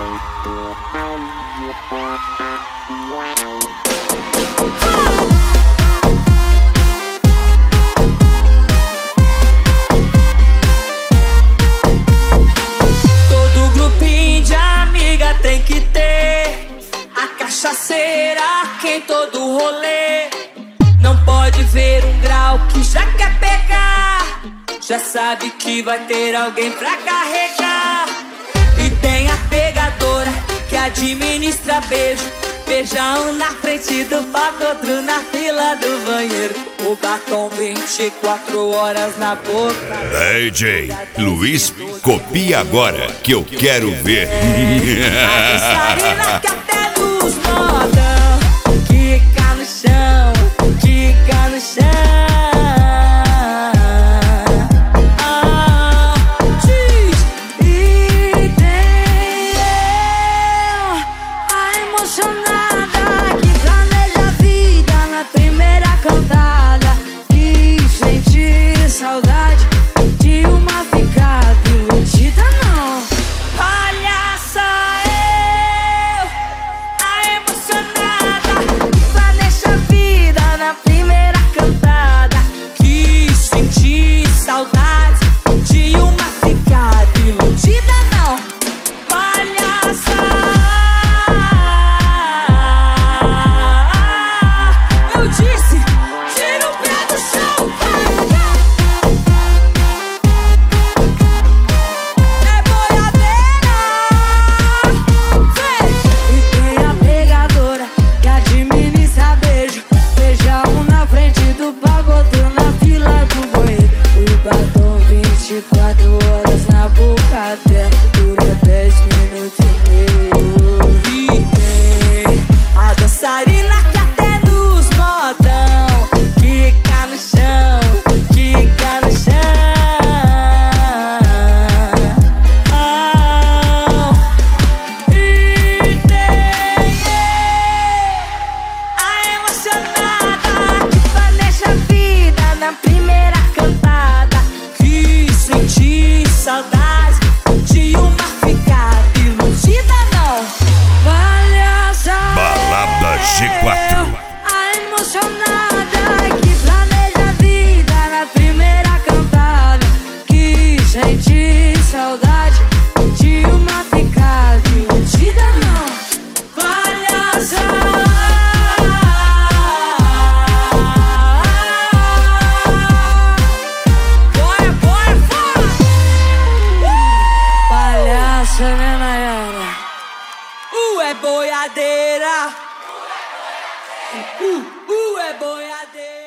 Todo grupinho de amiga tem que ter a cachaceira que em todo rolê. Não pode ver um grau que já quer pegar, já sabe que vai ter alguém pra carregar. E tem a pegadora que administra beijo, beija um na frente do palco, outro na fila do banheiro. O batom 24 horas na boca. DJ Luiz, copia agora que eu quero ver. A dançarina que até nos modão quica no chão, quica no chão. Diz e tem eu, a emocionada que planeja a vida na primeira cantada, e sente saudade de uma ficada iludida não. Palhaça eu, a emocionada que planeja a vida na primeira cantada, que senti saudade de uma ficada iludida não. Palhaça, eu disse, tira o pé do chão, é boiadeira. E tem a pegadora que administra beijo, beija um na frente do palco, outro na fila do banheiro. O batom 24 horas na boca dela, dura 10 minutos e meio. E tem a dançarina que até nos modão quica no chão, quica no chão. E tem a emocionada que planeja a vida na primeira cantada, que senti saudade de uma ficada iludida não. Palhaça Balada G4. a emocionada que planeja a vida na primeira cantada, que sente saudade de uma ficada iludida não. Palhaça, bora, bora, bora. Palhaça, né, Nayara? É boiadeira. É boiadeira.